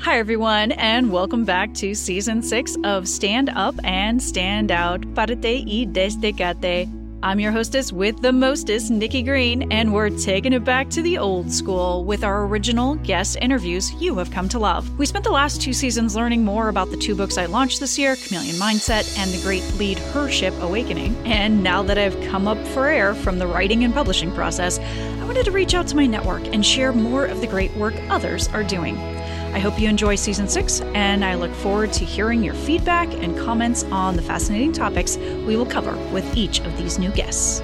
Hi, everyone, and welcome back to Season 6 of Stand Up and Stand Out, Parte y Destacate. I'm your hostess with the mostest, Nikki Green, and we're taking it back to the old school with our original guest interviews you have come to love. We spent the last 2 seasons learning more about the 2 books I launched this year, Chameleon Mindset and The Great Lead Hership Awakening. And now that I've come up for air from the writing and publishing process, I wanted to reach out to my network and share more of the great work others are doing. I hope you enjoy Season 6, and I look forward to hearing your feedback and comments on the fascinating topics we will cover with each of these new guests.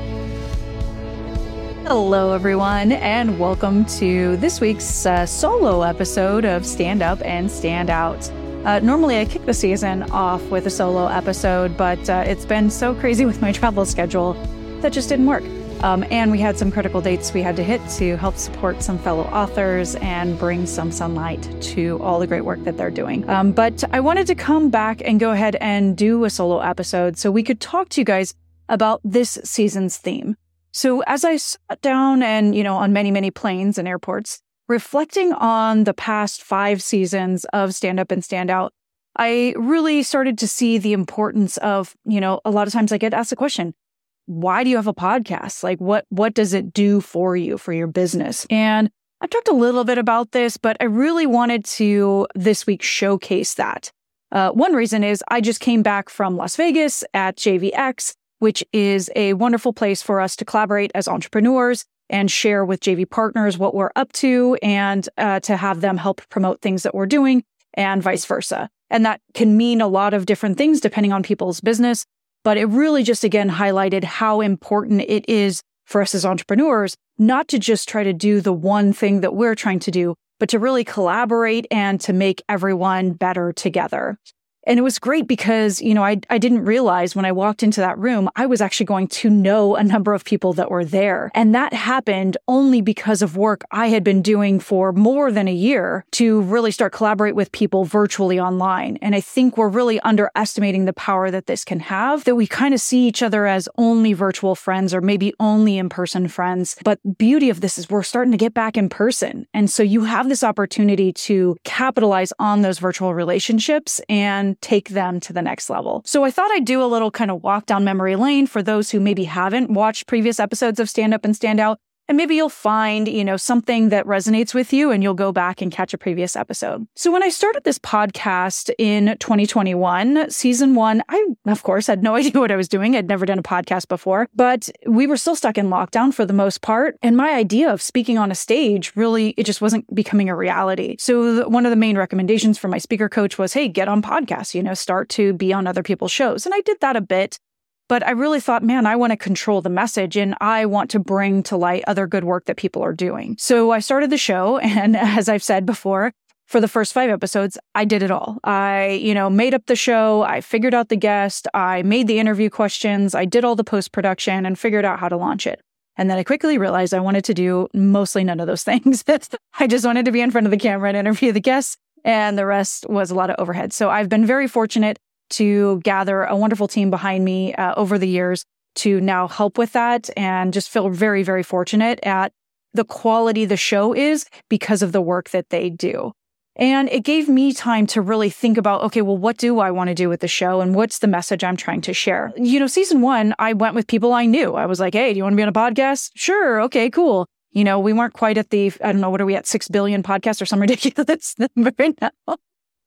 Hello, everyone, and welcome to this week's solo episode of Stand Up and Stand Out. Normally, I kick the season off with a solo episode, but it's been so crazy with my travel schedule that just didn't work. And we had some critical dates we had to hit to help support some fellow authors and bring some sunlight to all the great work that they're doing. But I wanted to come back and go ahead and do a solo episode so we could talk to you guys about this season's theme. So as I sat down and, on many, many planes and airports, reflecting on the past 5 seasons of Stand Up and Stand Out, I really started to see the importance of, a lot of times I get asked the question, why do you have a podcast? Like, what does it do for you, for your business? And I've talked a little bit about this, but I really wanted to this week showcase that. One reason is I just came back from Las Vegas at JVX, which is a wonderful place for us to collaborate as entrepreneurs and share with JV partners what we're up to and to have them help promote things that we're doing and vice versa. And that can mean a lot of different things depending on people's business. But it really just, again, highlighted how important it is for us as entrepreneurs not to just try to do the one thing that we're trying to do, but to really collaborate and to make everyone better together. And it was great because, I didn't realize when I walked into that room, I was actually going to know a number of people that were there. And that happened only because of work I had been doing for more than a year to really start collaborate with people virtually online. And I think we're really underestimating the power that this can have, that we kind of see each other as only virtual friends or maybe only in-person friends. But the beauty of this is we're starting to get back in person. And so you have this opportunity to capitalize on those virtual relationships and take them to the next level. So I thought I'd do a little kind of walk down memory lane for those who maybe haven't watched previous episodes of Stand Up and Stand Out. And maybe you'll find, something that resonates with you and you'll go back and catch a previous episode. So when I started this podcast in 2021, season 1, I, of course, had no idea what I was doing. I'd never done a podcast before, but we were still stuck in lockdown for the most part. And my idea of speaking on a stage, really, it just wasn't becoming a reality. So one of the main recommendations from my speaker coach was, hey, get on podcasts, start to be on other people's shows. And I did that a bit. But I really thought, man, I want to control the message and I want to bring to light other good work that people are doing. So I started the show. And as I've said before, for the first 5 episodes, I did it all. I, made up the show. I figured out the guest. I made the interview questions. I did all the post-production and figured out how to launch it. And then I quickly realized I wanted to do mostly none of those things. I just wanted to be in front of the camera and interview the guests. And the rest was a lot of overhead. So I've been very fortunate to gather a wonderful team behind me over the years to now help with that and just feel very, very fortunate at the quality the show is because of the work that they do. And it gave me time to really think about, okay, well, what do I want to do with the show and what's the message I'm trying to share? Season 1, I went with people I knew. I was like, hey, do you want to be on a podcast? Sure. Okay, cool. We weren't quite at the, I don't know, what are we at, 6 billion podcasts or some ridiculous number right now.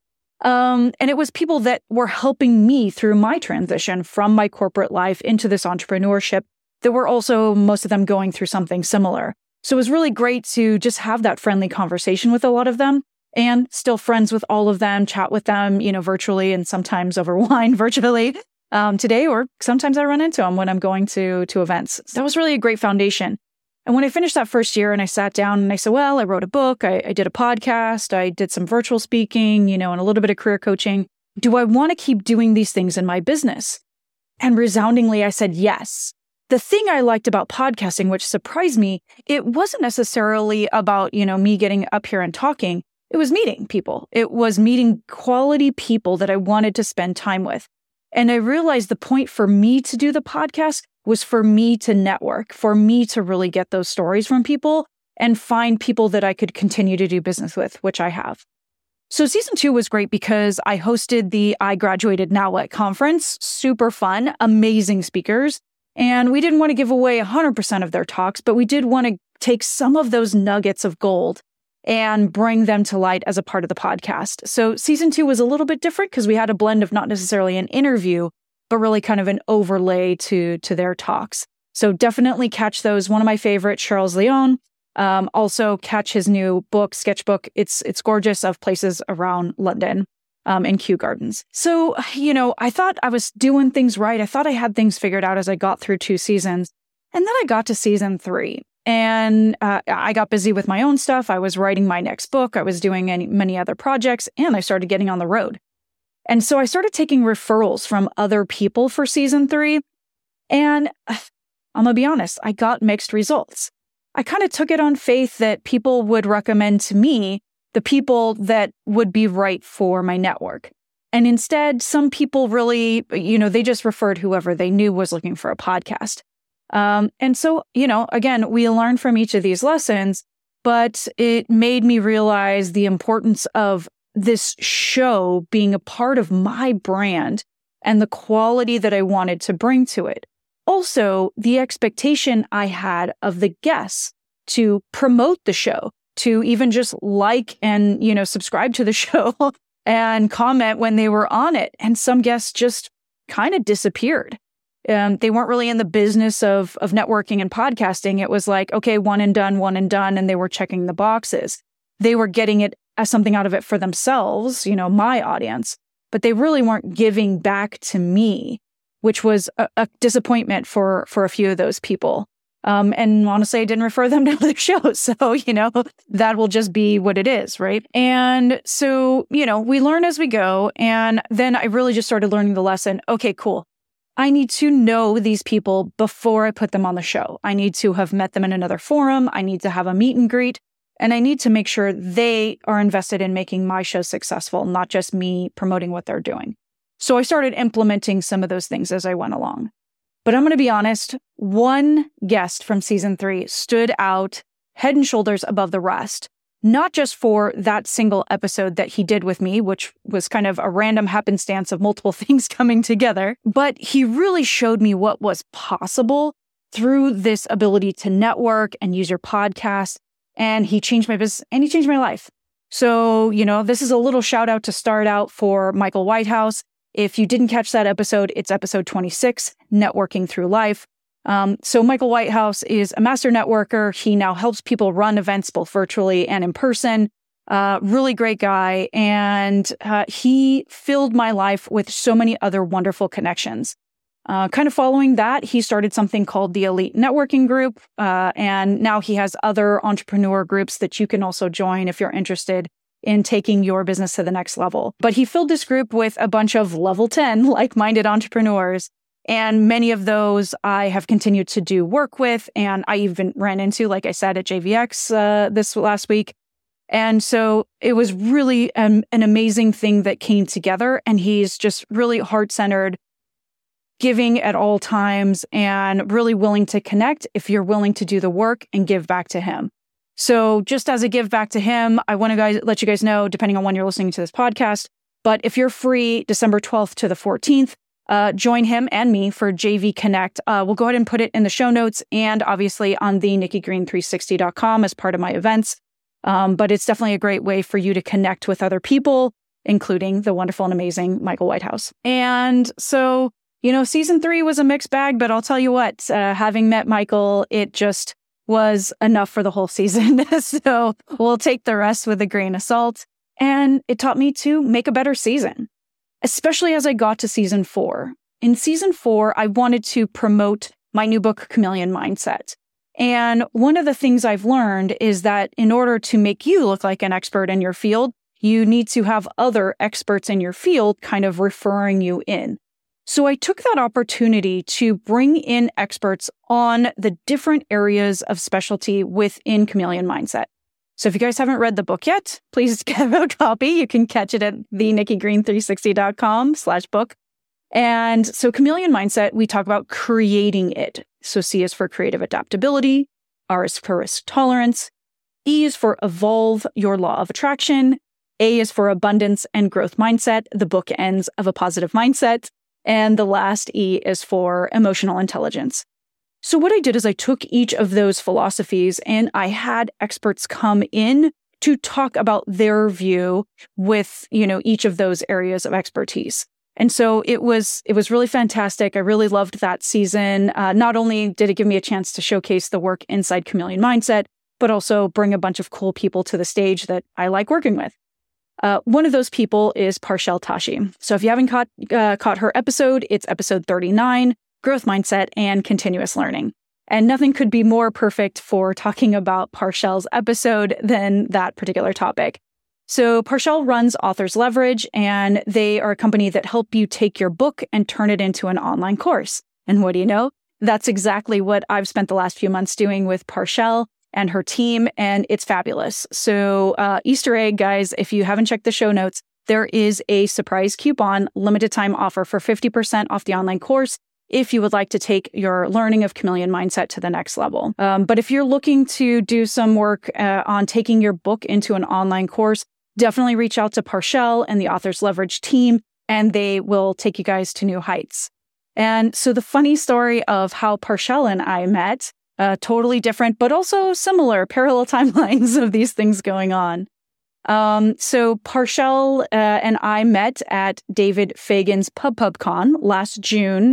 And it was people that were helping me through my transition from my corporate life into this entrepreneurship that were also, most of them, going through something similar. So it was really great to just have that friendly conversation with a lot of them and still friends with all of them, chat with them, virtually and sometimes over wine virtually today, or sometimes I run into them when I'm going to events. That was really a great foundation. And when I finished that first year and I sat down and I said, well, I wrote a book, I did a podcast, I did some virtual speaking, and a little bit of career coaching. Do I want to keep doing these things in my business? And resoundingly, I said, yes. The thing I liked about podcasting, which surprised me, it wasn't necessarily about, me getting up here and talking. It was meeting people. It was meeting quality people that I wanted to spend time with. And I realized the point for me to do the podcast was for me to network, for me to really get those stories from people and find people that I could continue to do business with, which I have. So season 2 was great because I hosted the I Graduated Now What conference. Super fun, amazing speakers. And we didn't want to give away 100% of their talks, but we did want to take some of those nuggets of gold and bring them to light as a part of the podcast. So season 2 was a little bit different because we had a blend of not necessarily an interview, but really kind of an overlay to their talks. So definitely catch those. One of my favorites, Charles Leon. Also catch his new book, sketchbook. It's gorgeous, of places around London and Kew Gardens. So, I thought I was doing things right. I thought I had things figured out as I got through 2 seasons. And then I got to season 3 and I got busy with my own stuff. I was writing my next book. I was doing many other projects, and I started getting on the road. And so I started taking referrals from other people for season 3. And I'm going to be honest, I got mixed results. I kind of took it on faith that people would recommend to me the people that would be right for my network. And instead, some people really, they just referred whoever they knew was looking for a podcast. And so, again, we learned from each of these lessons, but it made me realize the importance of this show being a part of my brand and the quality that I wanted to bring to it. Also, the expectation I had of the guests to promote the show, to even just like and, subscribe to the show and comment when they were on it. And some guests just kind of disappeared. They weren't really in the business of networking and podcasting. It was like, okay, one and done, and they were checking the boxes. They were getting it as something out of it for themselves, my audience, but they really weren't giving back to me, which was a disappointment for a few of those people. And honestly, I didn't refer them to other shows. So, that will just be what it is, right? And so, we learn as we go. And then I really just started learning the lesson. Okay, cool. I need to know these people before I put them on the show. I need to have met them in another forum. I need to have a meet and greet. And I need to make sure they are invested in making my show successful, not just me promoting what they're doing. So I started implementing some of those things as I went along. But I'm going to be honest, one guest from season 3 stood out head and shoulders above the rest, not just for that single episode that he did with me, which was kind of a random happenstance of multiple things coming together, but he really showed me what was possible through this ability to network and use your podcast. And he changed my business and he changed my life. So, this is a little shout out to start out for Michael Whitehouse. If you didn't catch that episode, it's episode 26, Networking Through Life. So Michael Whitehouse is a master networker. He now helps people run events both virtually and in person. Really great guy. And he filled my life with so many other wonderful connections. Kind of following that, he started something called the Elite Networking Group. And now he has other entrepreneur groups that you can also join if you're interested in taking your business to the next level. But he filled this group with a bunch of level 10 like-minded entrepreneurs. And many of those I have continued to do work with. And I even ran into, like I said, at JVX this last week. And so it was really an amazing thing that came together. And he's just really heart-centered, giving at all times, and really willing to connect if you're willing to do the work and give back to him. So just as a give back to him, I want to let you guys know, depending on when you're listening to this podcast, but if you're free December 12th to the 14th, join him and me for JV Connect. We'll go ahead and put it in the show notes and obviously on the NikkiGreen360.com as part of my events. But it's definitely a great way for you to connect with other people, including the wonderful and amazing Michael Whitehouse. And so, season 3 was a mixed bag, but I'll tell you what, having met Michael, it just was enough for the whole season. So we'll take the rest with a grain of salt. And it taught me to make a better season, especially as I got to season 4. In season 4, I wanted to promote my new book, Chameleon Mindset. And one of the things I've learned is that in order to make you look like an expert in your field, you need to have other experts in your field kind of referring you in. So I took that opportunity to bring in experts on the different areas of specialty within Chameleon Mindset. So if you guys haven't read the book yet, please get a copy. You can catch it at the NikkiGreen360.com/book. And so Chameleon Mindset, we talk about creating it. So C is for creative adaptability, R is for risk tolerance, E is for evolve your law of attraction, A is for abundance and growth mindset, the bookends of a positive mindset. And the last E is for emotional intelligence. So what I did is I took each of those philosophies and I had experts come in to talk about their view with, each of those areas of expertise. And so it was really fantastic. I really loved that season. Not only did it give me a chance to showcase the work inside Chameleon Mindset, but also bring a bunch of cool people to the stage that I like working with. One of those people is Parshell Tashi. So if you haven't caught her episode, it's episode 39, Growth Mindset and Continuous Learning. And nothing could be more perfect for talking about Parshell's episode than that particular topic. So Parshell runs Authors Leverage, and they are a company that help you take your book and turn it into an online course. And what do you know? That's exactly what I've spent the last few months doing with Parshell and her team, and it's fabulous. So Easter egg, guys, if you haven't checked the show notes, there is a surprise coupon, limited time offer for 50% off the online course if you would like to take your learning of Chameleon Mindset to the next level. But if you're looking to do some work on taking your book into an online course, definitely reach out to Parshell and the Authors Leverage team, and they will take you guys to new heights. And so the funny story of how Parshell and I met, totally different, but also similar, parallel timelines of these things going on. So Parshell and I met at David Fagan's PubPubCon last June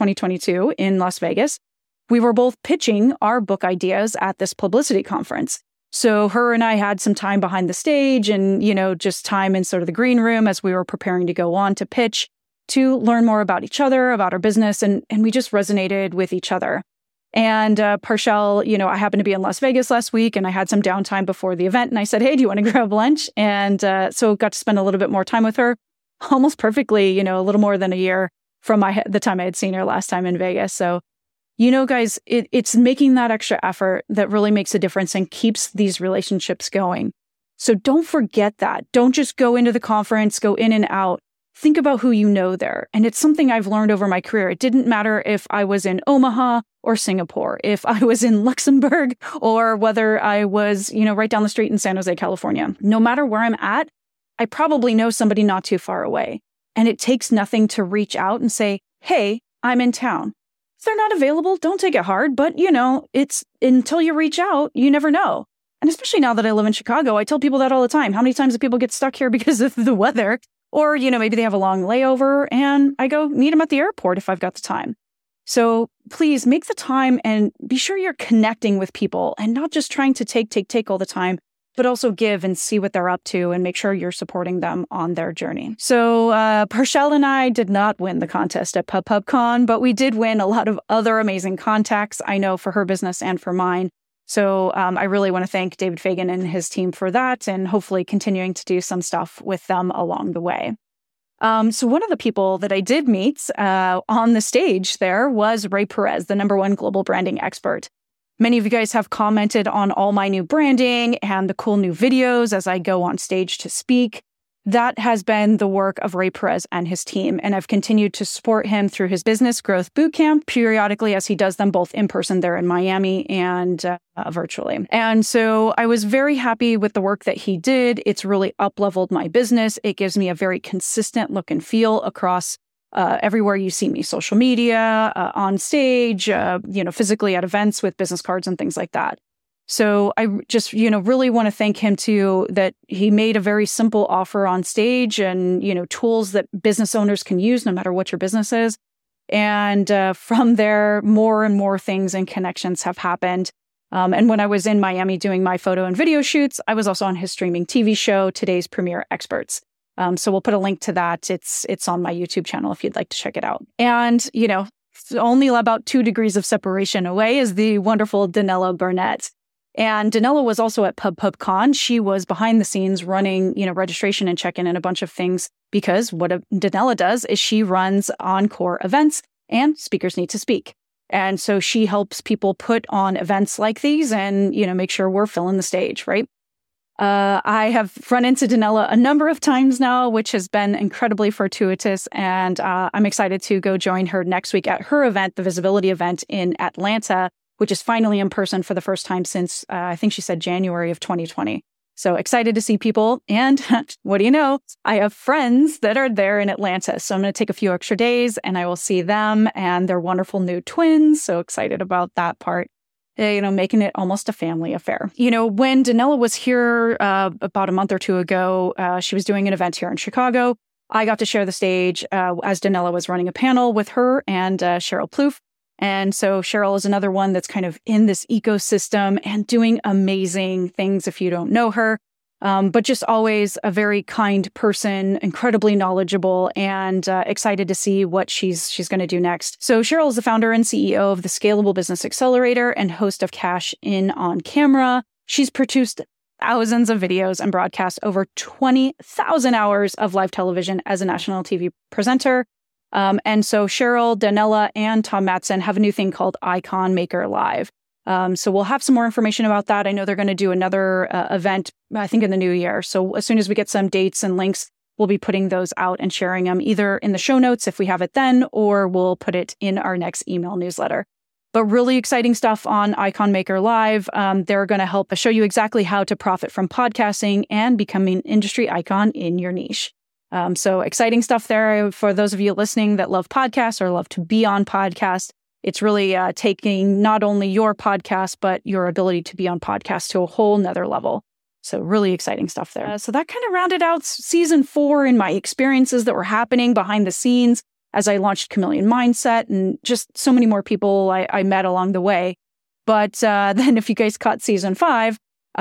2022 in Las Vegas. We were both pitching our book ideas at this publicity conference. So her and I had some time behind the stage and, just time in sort of the green room as we were preparing to go on to pitch to learn more about each other, about our business, and we just resonated with each other. And Parshell, I happened to be in Las Vegas last week and I had some downtime before the event. And I said, hey, do you want to grab lunch? And so got to spend a little bit more time with her, almost perfectly, a little more than a year from the time I had seen her last time in Vegas. So, guys, it's making that extra effort that really makes a difference and keeps these relationships going. So don't forget that. Don't just go into the conference, go in and out. Think about who you know there. And it's something I've learned over my career. It didn't matter if I was in Omaha or Singapore, if I was in Luxembourg, or whether I was, right down the street in San Jose, California. No matter where I'm at, I probably know somebody not too far away. And it takes nothing to reach out and say, hey, I'm in town. If they're not available, don't take it hard. But, it's until you reach out, you never know. And especially now that I live in Chicago, I tell people that all the time. How many times do people get stuck here because of the weather? Or, maybe they have a long layover and I go meet them at the airport if I've got the time. So please make the time and be sure you're connecting with people and not just trying to take all the time, but also give and see what they're up to and make sure you're supporting them on their journey. So Parshell and I did not win the contest at PubPubCon, but we did win a lot of other amazing contacts, I know, for her business and for mine. So I really want to thank David Fagan and his team for that, and hopefully continuing to do some stuff with them along the way. So one of the people that I did meet on the stage there was Ray Perez, the #1 global branding expert. Many of you guys have commented on all my new branding and the cool new videos as I go on stage to speak. That has been the work of Ray Perez and his team, and I've continued to support him through his Business Growth Bootcamp periodically as he does them both in person there in Miami and virtually. And so I was very happy with the work that he did. It's really up-leveled my business. It gives me a very consistent look and feel across everywhere you see me, social media, on stage, physically at events with business cards and things like that. So I just, really want to thank him too, that he made a very simple offer on stage and, tools that business owners can use no matter what your business is. And from there, more and more things and connections have happened. And when I was in Miami doing my photo and video shoots, I was also on his streaming TV show, Today's Premier Experts. So we'll put a link to that. It's on my YouTube channel if you'd like to check it out. And, only about 2 degrees of separation away is the wonderful Danella Burnett. And Danella was also at PubPubCon. She was behind the scenes running, registration and check-in and a bunch of things, because what Danella does is she runs Encore events and Speakers Need to Speak. And so she helps people put on events like these and, make sure we're filling the stage, right? I have run into Danella a number of times now, which has been incredibly fortuitous. And I'm excited to go join her next week at her event, the Visibility event in Atlanta, which is finally in person for the first time since, I think she said January of 2020. So excited to see people. And what do you know? I have friends that are there in Atlanta. So I'm going to take a few extra days and I will see them and their wonderful new twins. So excited about that part. Making it almost a family affair. When Donella was here about a month or two ago, she was doing an event here in Chicago. I got to share the stage as Donella was running a panel with her and Cheryl Plouffe. And so Cheryl is another one that's kind of in this ecosystem and doing amazing things if you don't know her. But just always a very kind person, incredibly knowledgeable, and excited to see what she's going to do next. So Cheryl is the founder and CEO of the Scalable Business Accelerator and host of Cash In On Camera. She's produced thousands of videos and broadcast over 20,000 hours of live television as a national TV presenter. And so Cheryl, Donella, and Tom Matson have a new thing called Icon Maker Live. So we'll have some more information about that. I know they're going to do another event, I think in the new year. So as soon as we get some dates and links, we'll be putting those out and sharing them either in the show notes if we have it then, or we'll put it in our next email newsletter. But really exciting stuff on Icon Maker Live. They're going to help show you exactly how to profit from podcasting and becoming an industry icon in your niche. So exciting stuff there for those of you listening that love podcasts or love to be on podcasts. It's really taking not only your podcast, but your ability to be on podcasts to a whole nother level. So really exciting stuff there. So that kind of rounded out season 4 and my experiences that were happening behind the scenes as I launched Chameleon Mindset and just so many more people I met along the way. But then if you guys caught season 5,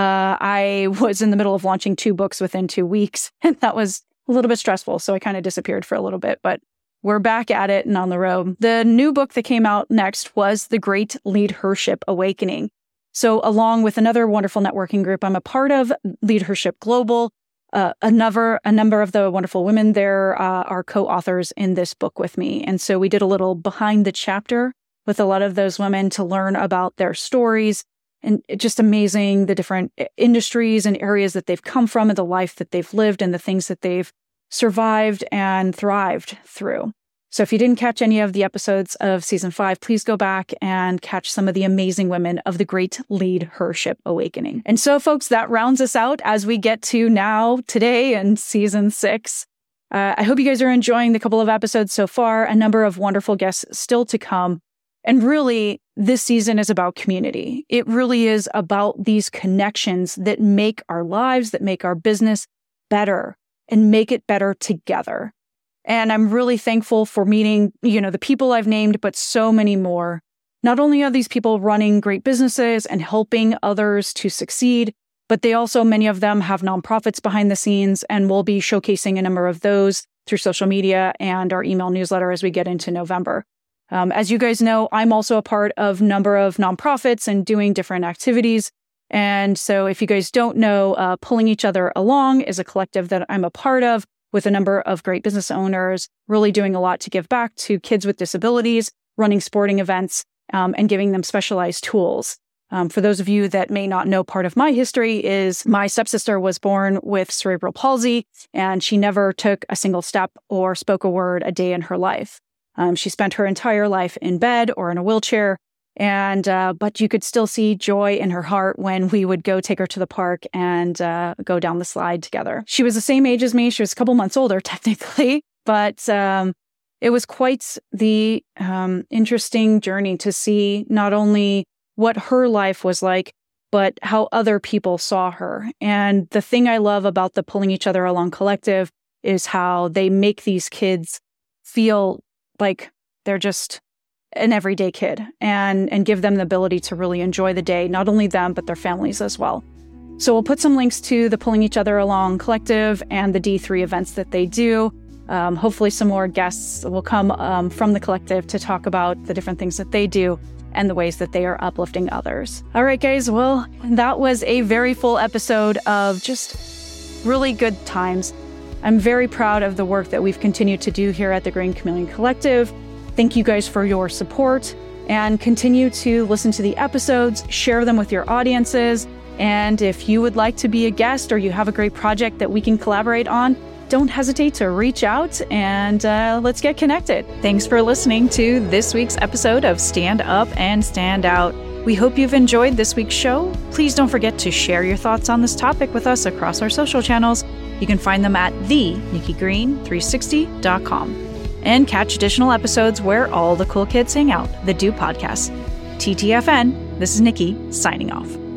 I was in the middle of launching 2 books within 2 weeks. And that was a little bit stressful. So I kind of disappeared for a little bit, but we're back at it and on the road. The new book that came out next was The Great Leadership Awakening. So along with another wonderful networking group, I'm a part of Leadership Global. A number of the wonderful women there are co-authors in this book with me. And so we did a little behind the chapter with a lot of those women to learn about their stories. And just amazing, the different industries and areas that they've come from and the life that they've lived and the things that they've survived and thrived through. So if you didn't catch any of the episodes of season 5, please go back and catch some of the amazing women of the Great Leadership Awakening. And so, folks, that rounds us out as we get to now, today, and season 6. I hope you guys are enjoying the couple of episodes so far, a number of wonderful guests still to come. And really, this season is about community. It really is about these connections that make our lives, that make our business better and make it better together. And I'm really thankful for meeting, the people I've named, but so many more. Not only are these people running great businesses and helping others to succeed, but they also, many of them have nonprofits behind the scenes, and we'll be showcasing a number of those through social media and our email newsletter as we get into November. As you guys know, I'm also a part of a number of nonprofits and doing different activities. And so if you guys don't know, Pulling Each Other Along is a collective that I'm a part of with a number of great business owners, really doing a lot to give back to kids with disabilities, running sporting events, and giving them specialized tools. For those of you that may not know, part of my history is my stepsister was born with cerebral palsy, and she never took a single step or spoke a word a day in her life. She spent her entire life in bed or in a wheelchair, but you could still see joy in her heart when we would go take her to the park and go down the slide together. She was the same age as me. She was a couple months older, technically, but it was quite the interesting journey to see not only what her life was like, but how other people saw her. And the thing I love about the Pulling Each Other Along collective is how they make these kids feel like they're just an everyday kid and give them the ability to really enjoy the day, not only them, but their families as well. So we'll put some links to the Pulling Each Other Along collective and the D3 events that they do. Hopefully some more guests will come from the collective to talk about the different things that they do and the ways that they are uplifting others. All right, guys. Well, that was a very full episode of just really good times. I'm very proud of the work that we've continued to do here at the Green Chameleon Collective. Thank you guys for your support, and continue to listen to the episodes, share them with your audiences. And if you would like to be a guest or you have a great project that we can collaborate on, don't hesitate to reach out and let's get connected. Thanks for listening to this week's episode of Stand Up and Stand Out. We hope you've enjoyed this week's show. Please don't forget to share your thoughts on this topic with us across our social channels. You can find them at thenikkigreen360.com. And catch additional episodes where all the cool kids hang out that do podcasts. TTFN, this is Nikki, signing off.